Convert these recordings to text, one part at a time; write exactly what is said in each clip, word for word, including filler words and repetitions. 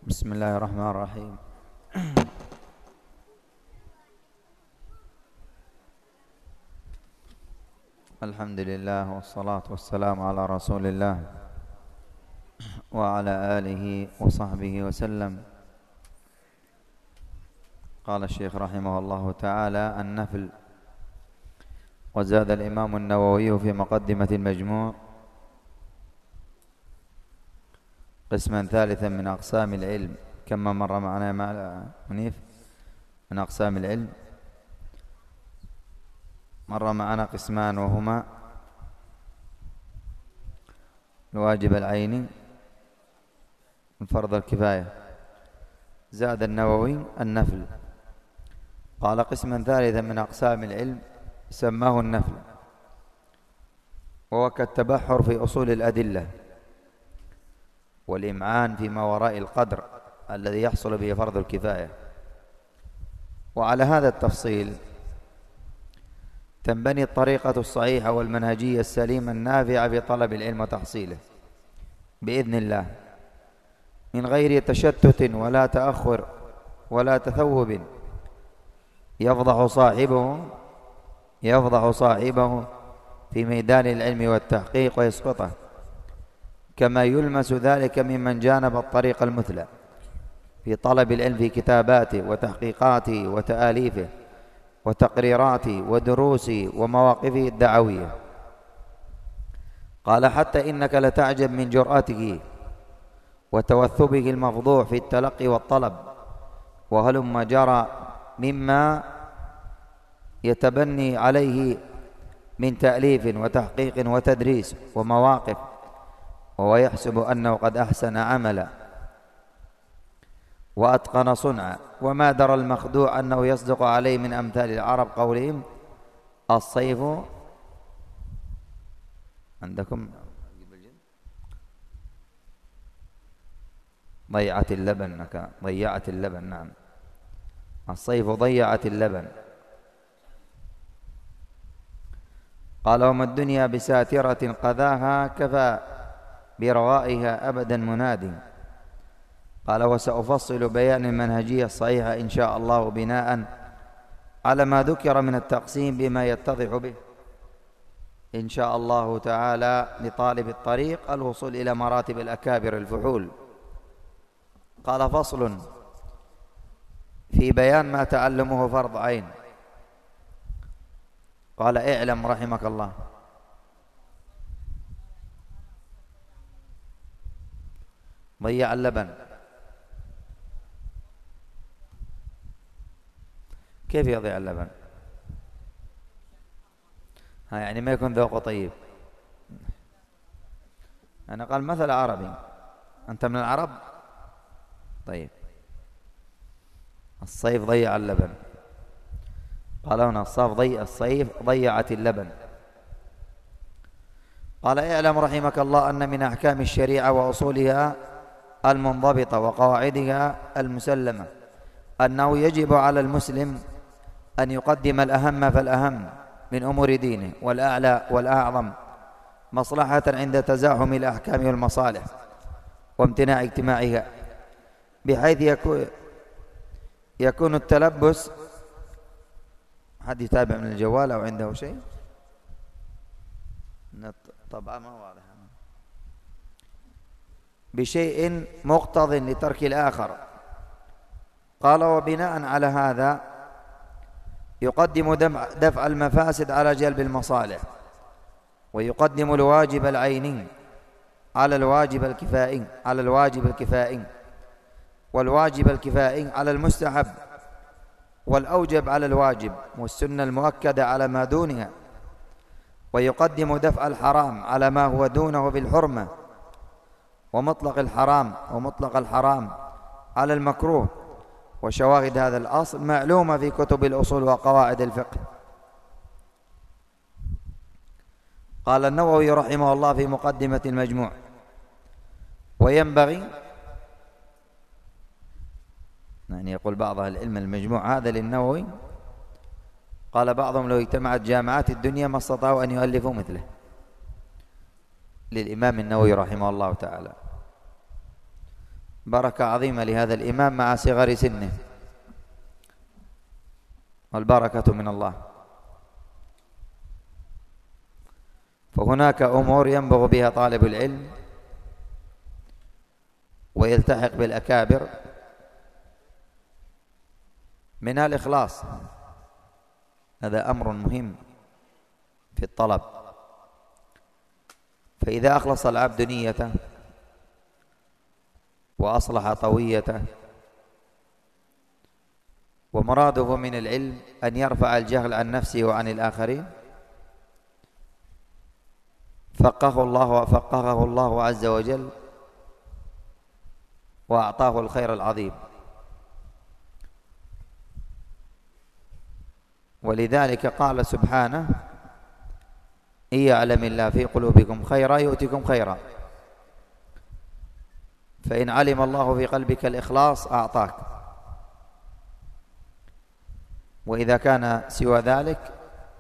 بسم الله الرحمن الرحيم. الحمد لله والصلاة والسلام على رسول الله وعلى آله وصحبه وسلم. قال الشيخ رحمه الله تعالى: النفل. وزاد الإمام النووي في مقدمة المجموع قسما ثالثا من أقسام العلم. كما مر معنا مع منيف من أقسام العلم، مر معنا قسمان وهما الواجب العيني والفرض الكفاية. زاد النووي النفل، قال: قسما ثالثا من أقسام العلم سماه النفل، وهو كالتبحر في أصول الأدلة والإمعان فيما وراء القدر الذي يحصل به فرض الكفاية. وعلى هذا التفصيل تنبني الطريقة الصحيحة والمنهجية السليمة النافعة في طلب العلم وتحصيله بإذن الله، من غير تشتت ولا تأخر ولا تثوب يفضح صاحبه يفضح صاحبه في ميدان العلم والتحقيق ويسقطه، كما يلمس ذلك ممن جانب الطريق المثلى في طلب العلم في كتاباته وتحقيقاته وتآليفه وتقريراته ودروسه ومواقفه الدعوية. قال: حتى إنك لتعجب من جرأته وتوثبه المفضوح في التلقي والطلب، وهلم جرى مما يتبني عليه من تأليف وتحقيق وتدريس ومواقف، وهو يحسب أنه قد أحسن عملا وأتقن صنعا، وما درى المخدوع أنه يصدق عليه من أمثال العرب قولهم: الصيف عندكم ضيعت اللبن ضيعت اللبن نعم الصيف ضيعت اللبن. قال: وما الدنيا بساترة قذاها كفى بروائها أبدا منادي. قال: وسأفصل بيان المنهجية الصحيحة إن شاء الله بناء على ما ذكر من التقسيم بما يتضح به إن شاء الله تعالى لطالب الطريق الوصول إلى مراتب الأكابر الفحول. قال: فصل في بيان ما تعلمه فرض عين. قال: اعلم رحمك الله ضيع اللبن. كيف يضيع اللبن؟ ها يعني ما يكون ذوقه طيب. أنا قال مثل عربي، أنت من العرب؟ طيب. الصيف ضيع اللبن. قال هنا الصيف ضيع الصيف ضيعت اللبن. قال: اعلم رحمك الله أن من أحكام الشريعة وأصولها المنضبطة وقواعدها المسلمة أنه يجب على المسلم أن يقدم الأهم فالأهم من أمور دينه والأعلى والأعظم مصلحة عند تزاحم الأحكام والمصالح وامتناع اجتماعها، بحيث يكون يكون التلبس. حد يتابع من الجوال أو عنده شيء؟ طبعا ما واضح. بشيء مقتض لترك الآخر. قال: وبناء على هذا يقدم دفع المفاسد على جلب المصالح، ويقدم الواجب العيني على الواجب الكفائي على الواجب الكفائي والواجب الكفائي على المستحب، والأوجب على الواجب، والسنة المؤكدة على ما دونها، ويقدم دفع الحرام على ما هو دونه بالحرمة، ومطلق الحرام ومطلق الحرام على المكروه. وشواهد هذا الأصل معلومة في كتب الأصول وقواعد الفقه. قال النووي رحمه الله في مقدمة المجموع: وينبغي، يعني يقول بعض أهل العلم المجموع هذا للنووي، قال بعضهم: لو اجتمعت جامعات الدنيا ما استطاعوا أن يؤلفوا مثله. للإمام النووي رحمه الله تعالى. بركة عظيمة لهذا الإمام مع صغر سنه، والبركة من الله. فهناك أمور ينبغ بها طالب العلم ويلتحق بالأكابر، منها الإخلاص، هذا أمر مهم في الطلب. فإذا أخلص العبد نيته وأصلح طويته، ومراده من العلم أن يرفع الجهل عن نفسه وعن الآخرين، فقهه الله وفقهه الله عز وجل وأعطاه الخير العظيم. ولذلك قال سبحانه: إن يعلم الله في قلوبكم خيرا يؤتكم خيرا. فإن علم الله في قلبك الإخلاص أعطاك، وإذا كان سوى ذلك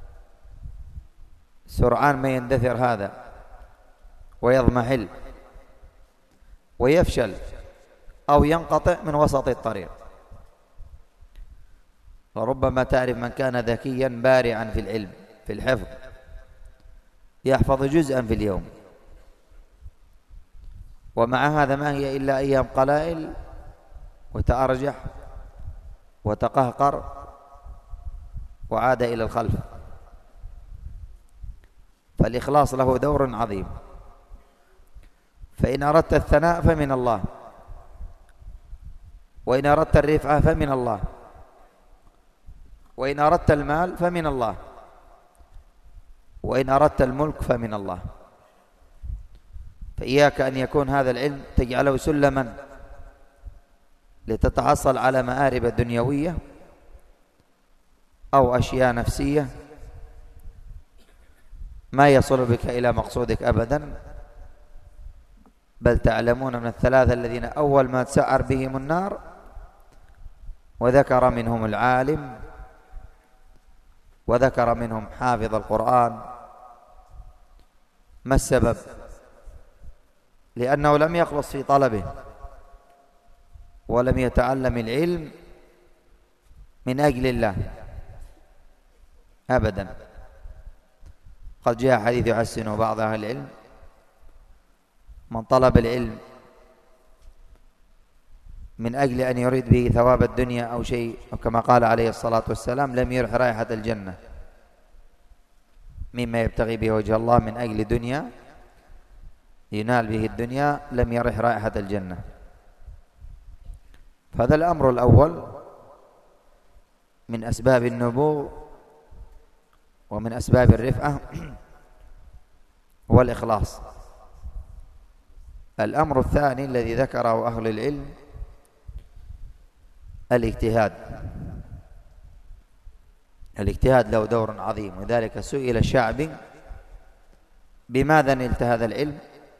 سرعان ما يندثر هذا ويضمحل ويفشل أو ينقطع من وسط الطريق. وربما تعرف من كان ذكيا بارعا في العلم في الحفظ، يحفظ جزءا في اليوم، ومع هذا ما هي إلا أيام قلائل وتأرجح وتقهقر وعاد إلى الخلف. فالإخلاص له دور عظيم. فإن أردت الثناء فمن الله، وإن أردت الرفعة فمن الله، وإن أردت المال فمن الله، وإن أردت الملك فمن الله. فإياك أن يكون هذا العلم تجعله سلما لتتحصل على مآرب دنيوية أو أشياء نفسية ما يصل بك إلى مقصودك أبدا. بل تعلمون من الثلاثة الذين أول ما تسعر بهم النار، وذكر منهم العالم، وذكر منهم حافظ القرآن. ما السبب؟ لأنه لم يخلص في طلبه، ولم يتعلم العلم من أجل الله أبدا. قد جاء حديث يحسنه بعض أهل العلم: من طلب العلم من أجل أن يريد به ثواب الدنيا أو شيء، وكما قال عليه الصلاة والسلام: لم يرح رائحة الجنة. مما يبتغي به وجه الله من أجل دنيا ينال به الدنيا لم يرح رائحة الجنة. فهذا الأمر الأول من أسباب النبوغ ومن أسباب الرفعة هو الإخلاص. الأمر الثاني الذي ذكره أهل العلم الاجتهاد. الاجتهاد له دور عظيم، وذلك سئل الشعبي: بماذا نلت هذا العلم؟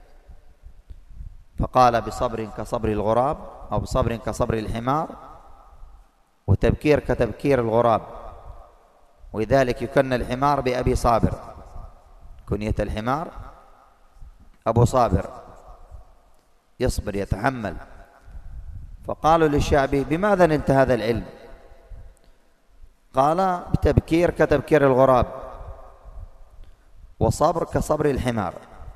فقال: بصبر كصبر الغراب، أو بصبر كصبر الحمار، وتبكير كتبكير الغراب. ولذلك يكن الحمار بأبي صابر، كنية الحمار أبو صابر، يصبر يتحمل. فقالوا للشعبي: بماذا نلت هذا العلم؟ قال: بتبكير كتبكير الغراب، وصبر كصبر الحمار.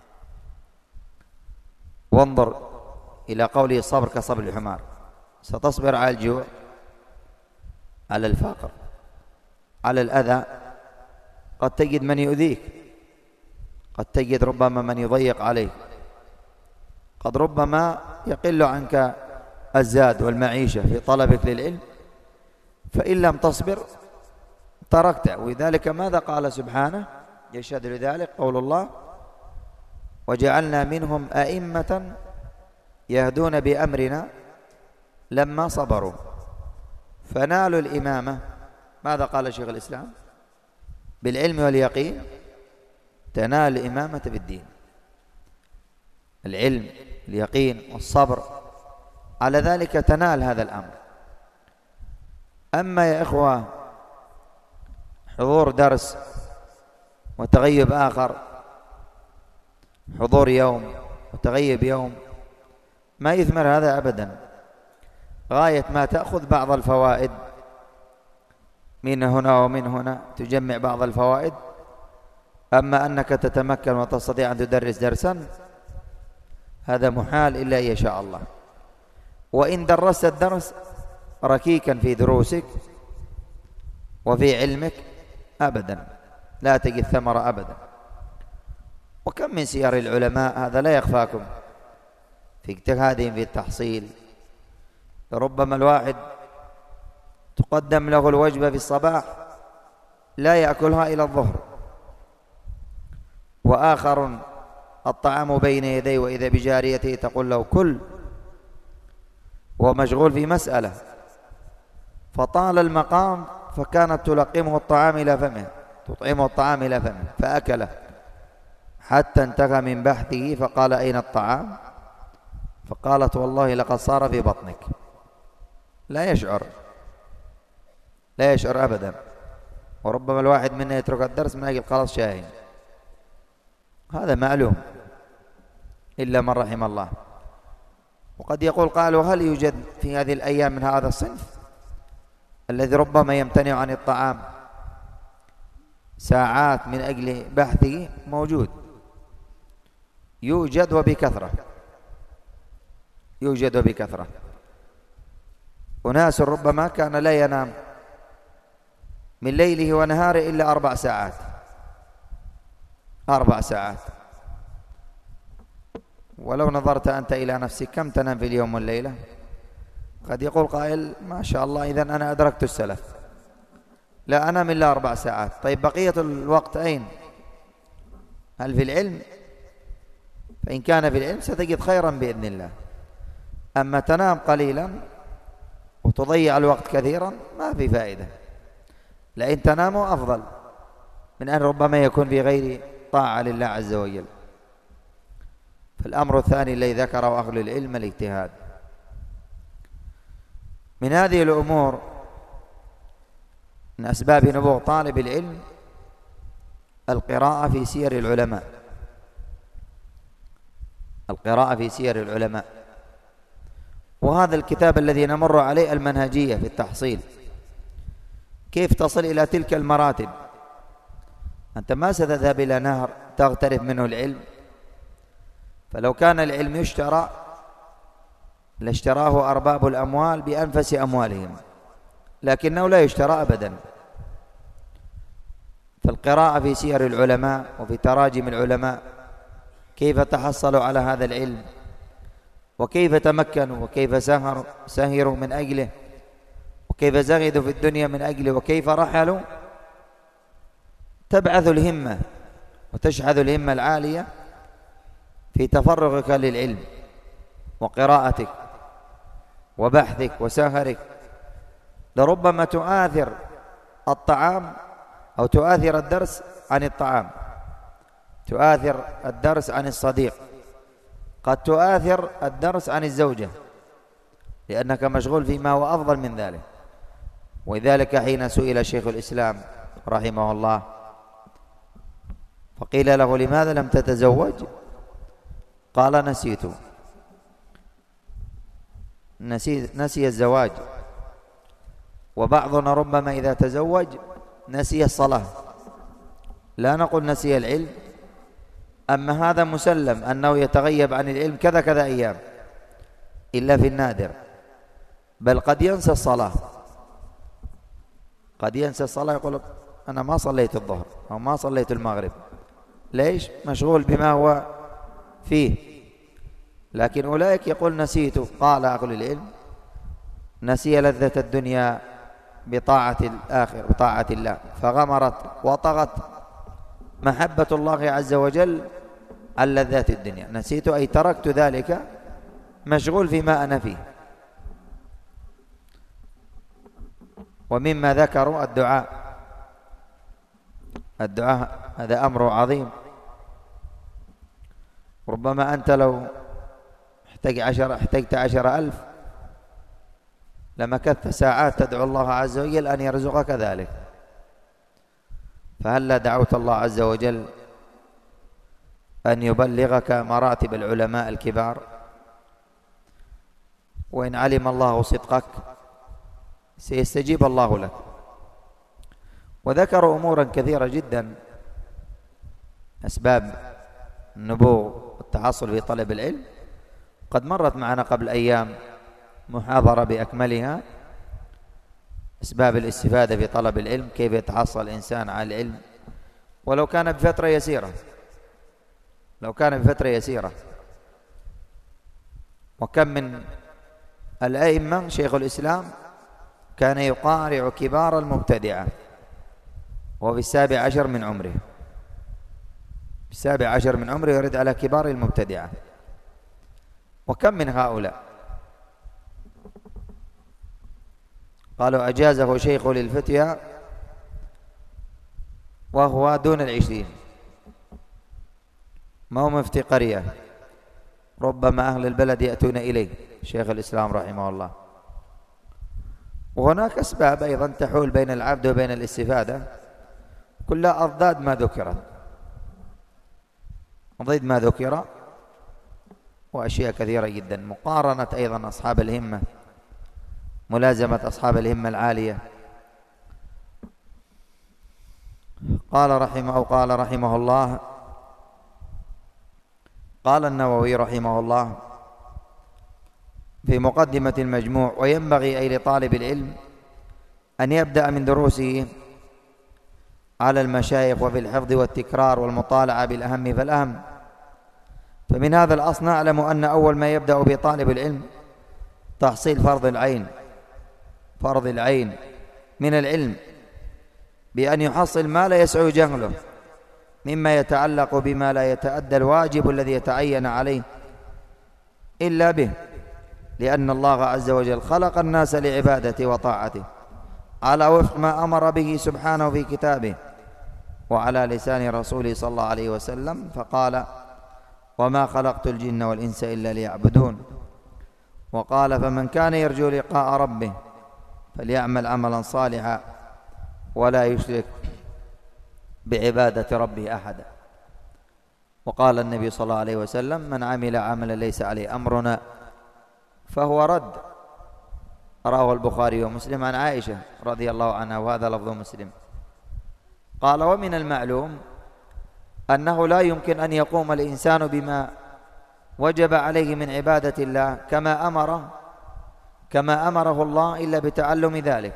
وانظر إلى قوله: صبر كصبر الحمار. ستصبر على الجوع، على الفقر، على الأذى. قد تجد من يؤذيك، قد تجد ربما من يضيق عليك، قد ربما يقل عنك الزاد والمعيشة في طلبك للعلم، فإن لم تصبر تركته. ولذلك ماذا قال سبحانه يشهد لذلك؟ قول الله: وجعلنا منهم أئمة يهدون بأمرنا لما صبروا فنالوا الإمامة. ماذا قال شيخ الإسلام؟ بالعلم واليقين تنال الإمامة بالدين. العلم، اليقين، والصبر، على ذلك تنال هذا الأمر. أما يا إخوة حضور درس وتغيب آخر، حضور يوم وتغيب يوم، ما يثمر هذا أبدا. غاية ما تأخذ بعض الفوائد من هنا ومن هنا، تجمع بعض الفوائد. أما أنك تتمكن وتستطيع أن تدرس درسا هذا محال إلا إن يشاء الله. وإن درست الدرس ركيكا في دروسك وفي علمك أبدا لا تجد ثمرة أبدا. وكم من سير العلماء هذا لا يخفاكم في اجتهادهم في التحصيل. ربما الواحد تقدم له الوجبة في الصباح لا يأكلها إلى الظهر، وآخر الطعام بين يديه وإذا بجاريته تقول له كل، ومشغول في مسألة، فطال المقام فكانت تلقمه الطعام إلى فمه، تطعمه الطعام إلى فمه فأكله حتى انتهى من بحثه فقال أين الطعام؟ فقالت والله لقد صار في بطنك. لا يشعر لا يشعر أبدا. وربما الواحد منا يترك الدرس من أجل خلاص شاهين، هذا معلوم إلا من رحم الله. وقد يقول قالوا هل يوجد في هذه الأيام من هذا الصنف الذي ربما يمتنع عن الطعام ساعات من أجل بحثه؟ موجود، يوجد وبكثرة، يوجد وبكثرة. أناس ربما كان لا ينام من ليله ونهاره إلا أربع ساعات أربع ساعات. ولو نظرت أنت إلى نفسك كم تنام في اليوم والليلة؟ قد يقول قائل ما شاء الله إذن أنا أدركت السلف، لا أنام إلا أربع ساعات. طيب بقية الوقت أين؟ هل في العلم؟ فإن كان في العلم ستجد خيرا بإذن الله. أما تنام قليلا وتضيع الوقت كثيرا ما في فائدة. لأن تناموا أفضل من أن ربما يكون في غير طاعة لله عز وجل. فالأمر الثاني الذي ذكره أهل العلم الاجتهاد. من هذه الأمور من أسباب نبوغ طالب العلم القراءة في سير العلماء، القراءة في سير العلماء. وهذا الكتاب الذي نمر عليه المنهجية في التحصيل، كيف تصل إلى تلك المراتب. أنت ما ستذهب إلى نهر تغترف منه العلم، فلو كان العلم يشترى لاشتراه أرباب الأموال بأنفس أموالهم، لكنه لا يشترى أبدا. فالقراءة في سير العلماء وفي تراجم العلماء كيف تحصلوا على هذا العلم وكيف تمكنوا وكيف سهروا سهروا من أجله وكيف زغدوا في الدنيا من أجله وكيف رحلوا، تبعث الهمة وتشحذ الهمة العالية في تفرغك للعلم وقراءتك وبحثك وسهرك. لربما تؤثر الطعام أو تؤثر الدرس عن الطعام، تؤثر الدرس عن الصديق، قد تؤثر الدرس عن الزوجة لأنك مشغول فيما هو أفضل من ذلك. ولذلك حين سئل شيخ الإسلام رحمه الله فقيل له لماذا لم تتزوج؟ قال نسيت، نسي, نسي الزواج. وبعضنا ربما إذا تزوج نسي الصلاة، لا نقول نسي العلم، أما هذا مسلم أنه يتغيب عن العلم كذا كذا أيام إلا في النادر، بل قد ينسى الصلاة، قد ينسى الصلاة يقول أنا ما صليت الظهر أو ما صليت المغرب. ليش؟ مشغول بما هو فيه. لكن أولئك يقول نسيت. قال أهل العلم نسي لذة الدنيا بطاعة الآخر بطاعة الله فغمرت وطغت محبة الله عز وجل عن لذات الدنيا. نسيت أي تركت ذلك مشغول فيما أنا فيه. ومما ذكروا الدعاء، الدعاء هذا أمر عظيم. ربما أنت لو احتاج عشر احتجت عشر ألف لمكثت ساعات تدعو الله عز وجل أن يرزقك ذلك. فهلا دعوت الله عز وجل أن يبلغك مراتب العلماء الكبار وإن علم الله صدقك سيستجيب الله لك. وذكروا أمورا كثيرة جدا أسباب النبوغ والتحصل في طلب العلم، قد مرت معنا قبل أيام محاضرة بأكملها، أسباب الاستفادة في طلب العلم، كيف يتحصل الإنسان على العلم ولو كان بفترة يسيرة، لو كان بفترة يسيرة. وكم من الأئمة شيخ الإسلام كان يقارع كبار المبتدعة وفي السابع عشر من عمره، في السابع عشر من عمره يرد على كبار المبتدعة. وكم من هؤلاء قالوا أجازه شيخ للفتيا وهو دون العشرين، ما هو مفتي قرية، ربما أهل البلد يأتون إليه شيخ الإسلام رحمه الله. وهناك أسباب أيضا تحول بين العبد وبين الاستفادة، كلها أضداد ما ذكرت، ضد ما ذكر، وأشياء كثيرة جدا. مقارنة أيضا أصحاب الهمة، ملازمة أصحاب الهمة العالية. قال رحمه أو قال رحمه الله، قال النووي رحمه الله في مقدمة المجموع: وينبغي أي لطالب العلم أن يبدأ من دروسه على المشايخ وفي الحفظ والتكرار والمطالعة بالأهم فالأهم. فمن هذا الأصل نعلم أن أول ما يبدأ بطالب العلم تحصيل فرض العين، فرض العين من العلم، بأن يحصل ما لا يسع جهله مما يتعلق بما لا يتأدى الواجب الذي يتعين عليه إلا به، لأن الله عز وجل خلق الناس لعبادته وطاعته على وفق ما أمر به سبحانه في كتابه وعلى لسان رسوله صلى الله عليه وسلم، فقال: وما خلقت الجن والإنس إلا ليعبدون. وقال: فمن كان يرجو لقاء ربه فليعمل عملا صالحا ولا يشرك بعبادة ربه أحدا. وقال النبي صلى الله عليه وسلم: من عمل عملا ليس عليه أمرنا فهو رد. رواه البخاري ومسلم عن عائشة رضي الله عنها، وهذا لفظ مسلم. قال: ومن المعلوم أنه لا يمكن أن يقوم الإنسان بما وجب عليه من عبادة الله كما أمره كما أمره الله إلا بتعلم ذلك.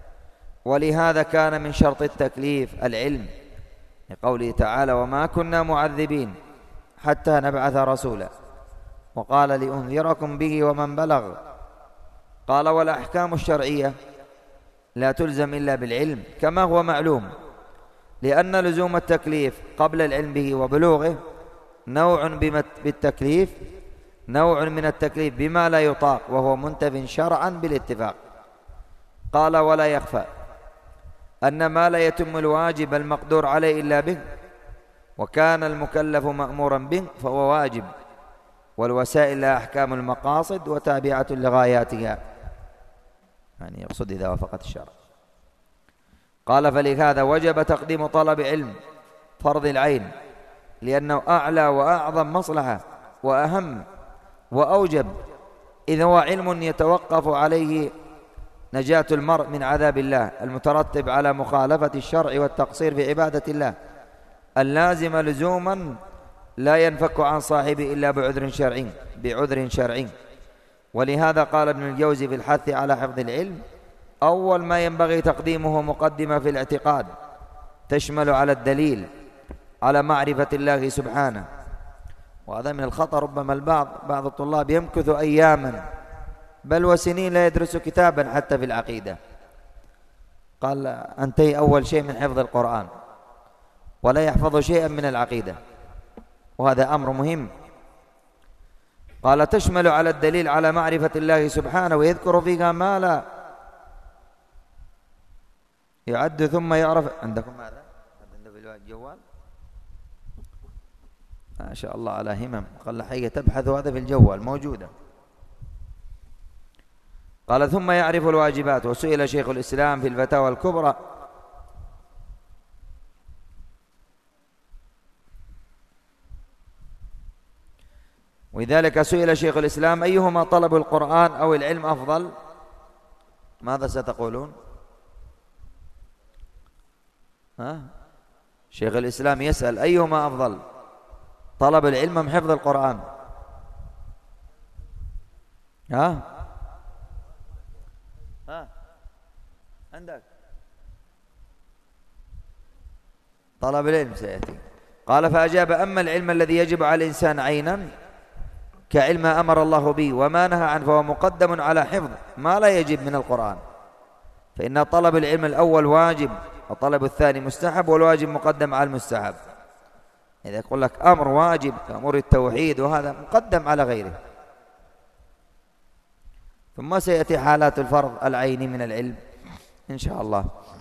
ولهذا كان من شرط التكليف العلم، لقوله تعالى: وما كنا معذبين حتى نبعث رسولا. وقال: لأنذركم به ومن بلغ. قال: والأحكام الشرعية لا تلزم إلا بالعلم كما هو معلوم، لأن لزوم التكليف قبل العلم به وبلوغه نوع بالتكليف نوع من التكليف بما لا يطاق وهو منتف شرعا بالاتفاق. قال: ولا يخفى أن ما لا يتم الواجب المقدور عليه إلا به، وكان المكلف مأمورا به فهو واجب، والوسائل لها أحكام المقاصد وتابعة لغاياتها، يعني يقصد إذا وافقت الشرع. قال: فلهذا وجب تقديم طلب علم فرض العين، لأنه أعلى وأعظم مصلحة وأهم وأوجب، إذ هو علم يتوقف عليه نجاة المرء من عذاب الله المترتب على مخالفة الشرع والتقصير في عبادة الله، اللازم لزوما لا ينفك عن صاحبه إلا بعذر شرعي بعذر شرعي. ولهذا قال ابن الجوزي في الحث على حفظ العلم: أول ما ينبغي تقديمه مقدمة في الاعتقاد تشمل على الدليل على معرفة الله سبحانه. وهذا من الخطأ، ربما البعض بعض الطلاب يمكث أياما بل وسنين لا يدرس كتابا حتى في العقيدة. قال: أنتهي أول شيء من حفظ القرآن ولا يحفظ شيئا من العقيدة، وهذا أمر مهم. قال: تشمل على الدليل على معرفة الله سبحانه، ويذكر فيها ما لا يعد ثم يعرف. عندكم هذا؟ عندكم في الجوال؟ ما شاء الله على همم، قال حقيقة تبحث هذا في الجوال موجودة. قال: ثم يعرف الواجبات. وسئل شيخ الإسلام في الفتاوى الكبرى ولذلك سئل شيخ الإسلام أيهما طلب القرآن أو العلم أفضل؟ ماذا ستقولون؟ ها؟ شيخ الإسلام يسأل أيهما أفضل، طلب العلم أم حفظ القرآن؟ ها؟ ها؟ عندك طلب العلم سيأتي. قال فأجاب أما العلم الذي يجب على الإنسان عينا كعلم ما أمر الله به وما نهى عنه فهو مقدم على حفظ ما لا يجب من القرآن، فإن طلب العلم الأول واجب وطلب الثاني مستحب، والواجب مقدم على المستحب. إذا يقول لك أمر واجب كأمر التوحيد وهذا مقدم على غيره. ثم سيأتي حالات الفرض العيني من العلم إن شاء الله.